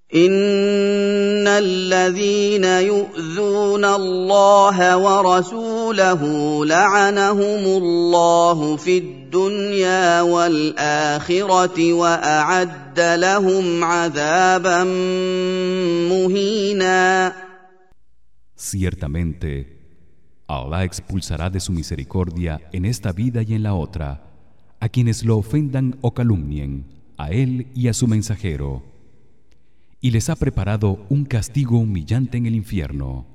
إن الذين يؤذون الله ورسوله لعنهم الله في الدنيا والآخرة وأعد لهم عذابا مهينا. Ciertamente, Allah expulsará de su misericordia en esta vida y en la otra a quienes lo ofendan o calumnien, a él y a su mensajero, y les ha preparado un castigo humillante en el infierno.